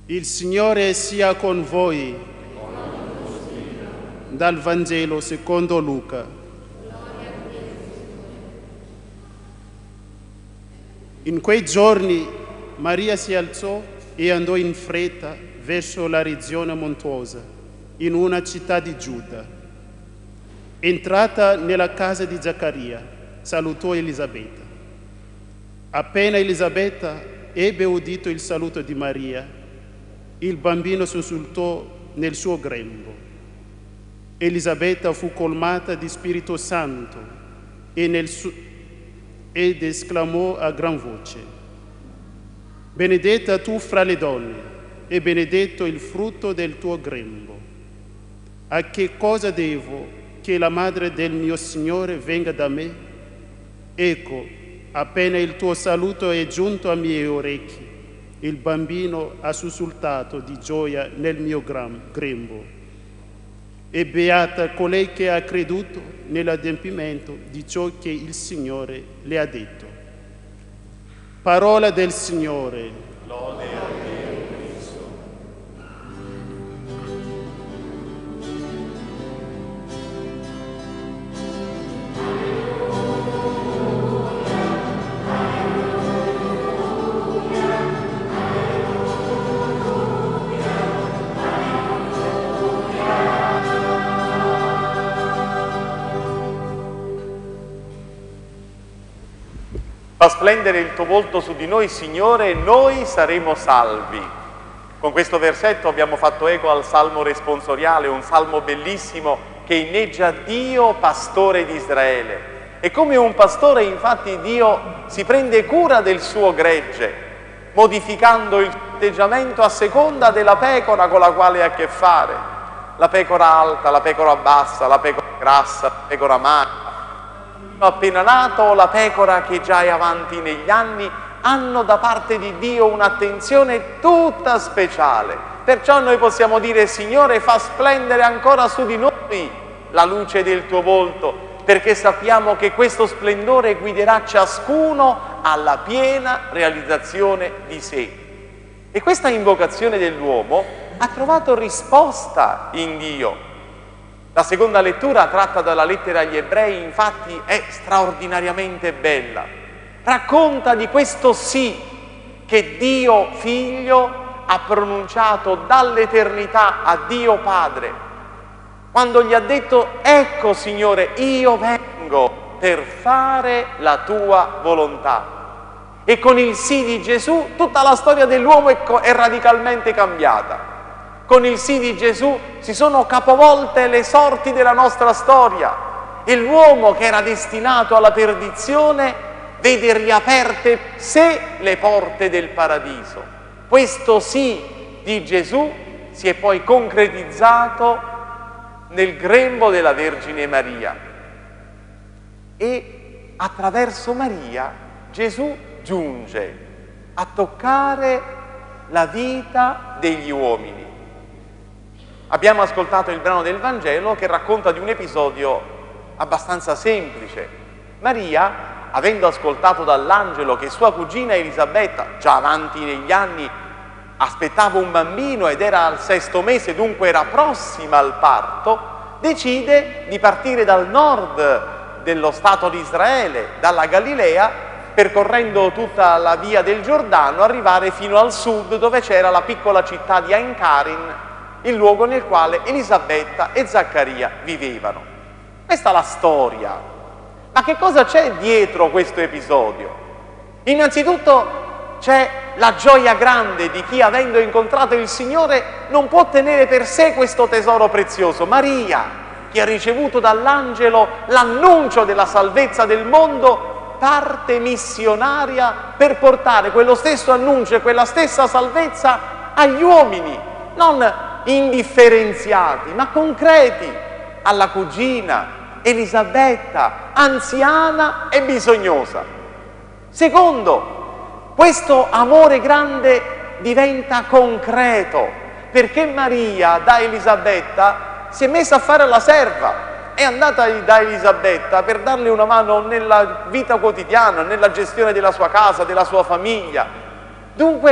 Il Signore sia con voi. Dal Vangelo secondo Luca. In quei giorni Maria si alzò e andò in fretta verso la regione montuosa, in una città di Giuda. Entrata nella casa di Zaccaria, salutò Elisabetta. Appena Elisabetta ebbe udito il saluto di Maria, il bambino sussultò nel suo grembo. Elisabetta fu colmata di Spirito Santo ed esclamò a gran voce: benedetta tu fra le donne e benedetto il frutto del tuo grembo. A che cosa devo che la madre del mio Signore venga da me? Ecco, appena il tuo saluto è giunto ai miei orecchi, il bambino ha sussultato di gioia nel mio grembo. E beata colei che ha creduto nell'adempimento di ciò che il Signore le ha detto. Parola del Signore. Lode a te, Cristo. Fa splendere il tuo volto su di noi, Signore, e noi saremo salvi. Con questo versetto abbiamo fatto eco al Salmo responsoriale, un salmo bellissimo che inneggia Dio, pastore di Israele. E come un pastore, infatti, Dio si prende cura del suo gregge, modificando il suo atteggiamento a seconda della pecora con la quale ha a che fare. La pecora alta, la pecora bassa, la pecora grassa, la pecora magra, appena nato o la pecora che già è avanti negli anni, hanno da parte di Dio un'attenzione tutta speciale. Perciò noi possiamo dire: Signore, fa splendere ancora su di noi la luce del tuo volto, perché sappiamo che questo splendore guiderà ciascuno alla piena realizzazione di sé. E questa invocazione dell'uomo ha trovato risposta in Dio. La seconda lettura, tratta dalla lettera agli Ebrei, infatti è straordinariamente bella. Racconta di questo sì che Dio Figlio ha pronunciato dall'eternità a Dio Padre, quando gli ha detto: ecco Signore, io vengo per fare la tua volontà. E con il sì di Gesù tutta la storia dell'uomo è radicalmente cambiata. Con il sì di Gesù si sono capovolte le sorti della nostra storia e l'uomo, che era destinato alla perdizione, vede riaperte sé le porte del paradiso. Questo sì di Gesù si è poi concretizzato nel grembo della Vergine Maria e attraverso Maria Gesù giunge a toccare la vita degli uomini. Abbiamo ascoltato il brano del Vangelo che racconta di un episodio abbastanza semplice. Maria, avendo ascoltato dall'angelo che sua cugina Elisabetta, già avanti negli anni, aspettava un bambino ed era al 6° mese, dunque era prossima al parto, decide di partire dal nord dello Stato di Israele, dalla Galilea, percorrendo tutta la via del Giordano, arrivare fino al sud dove c'era la piccola città di Ein Karin, il luogo nel quale Elisabetta e Zaccaria vivevano. Questa è la storia. Ma che cosa c'è dietro questo episodio? Innanzitutto c'è la gioia grande di chi, avendo incontrato il Signore, non può tenere per sé questo tesoro prezioso. Maria, che ha ricevuto dall'angelo l'annuncio della salvezza del mondo, parte missionaria per portare quello stesso annuncio e quella stessa salvezza agli uomini, non indifferenziati, ma concreti, alla cugina Elisabetta, anziana e bisognosa. Secondo, questo amore grande diventa concreto, perché Maria da Elisabetta si è messa a fare la serva, è andata da Elisabetta per darle una mano nella vita quotidiana, nella gestione della sua casa, della sua famiglia. Dunque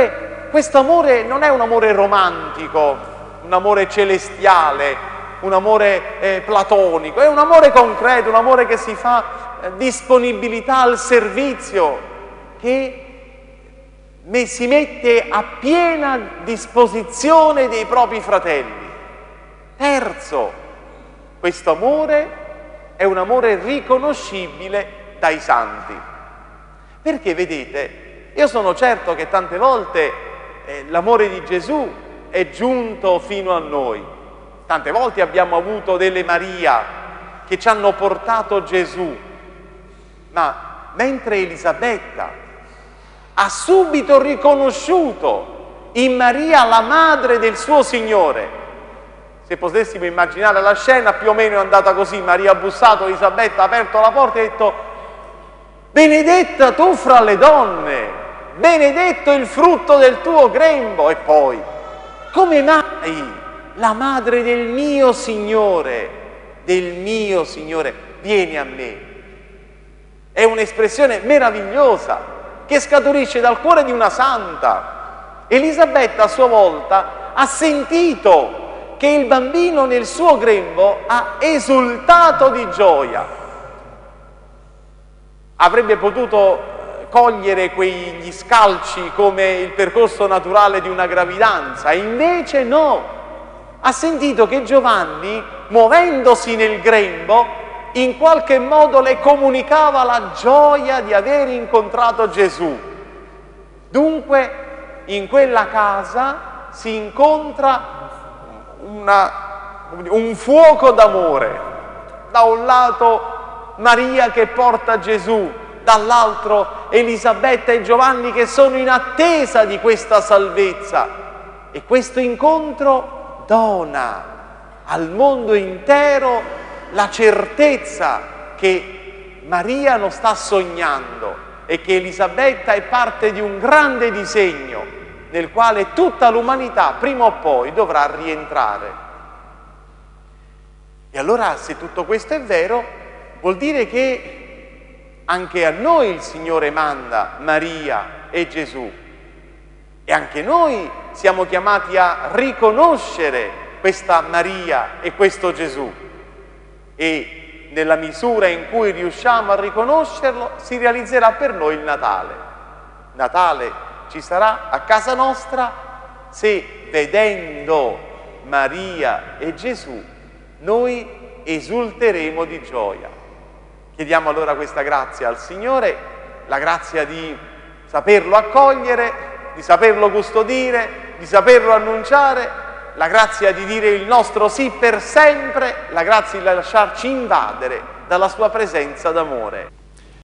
questo amore non è un amore romantico, un amore celestiale, un amore platonico, è un amore concreto, un amore che si fa disponibilità al servizio, che si mette a piena disposizione dei propri fratelli. Terzo, questo amore è un amore riconoscibile dai santi. Perché vedete, io sono certo che tante volte l'amore di Gesù è giunto fino a noi. Tante volte abbiamo avuto delle Maria che ci hanno portato Gesù, ma mentre Elisabetta ha subito riconosciuto in Maria la madre del suo Signore. Se potessimo immaginare la scena, più o meno è andata così: Maria ha bussato, Elisabetta ha aperto la porta e ha detto: benedetta tu fra le donne, benedetto il frutto del tuo grembo. E poi, come mai la madre del mio Signore, vieni a me? È un'espressione meravigliosa che scaturisce dal cuore di una santa. Elisabetta a sua volta ha sentito che il bambino nel suo grembo ha esultato di gioia. Avrebbe potuto cogliere quegli scalci come il percorso naturale di una gravidanza, e invece no. Ha sentito che Giovanni, muovendosi nel grembo, in qualche modo le comunicava la gioia di aver incontrato Gesù. Dunque, in quella casa si incontra un fuoco d'amore. Da un lato Maria che porta Gesù, dall'altro Elisabetta e Giovanni che sono in attesa di questa salvezza. E questo incontro dona al mondo intero la certezza che Maria non sta sognando e che Elisabetta è parte di un grande disegno nel quale tutta l'umanità prima o poi dovrà rientrare. E allora, se tutto questo è vero, vuol dire che anche a noi il Signore manda Maria e Gesù, e anche noi siamo chiamati a riconoscere questa Maria e questo Gesù. E nella misura in cui riusciamo a riconoscerlo, si realizzerà per noi il Natale. Natale ci sarà a casa nostra se, vedendo Maria e Gesù, noi esulteremo di gioia. Chiediamo allora questa grazia al Signore, la grazia di saperlo accogliere, di saperlo custodire, di saperlo annunciare, la grazia di dire il nostro sì per sempre, la grazia di lasciarci invadere dalla sua presenza d'amore.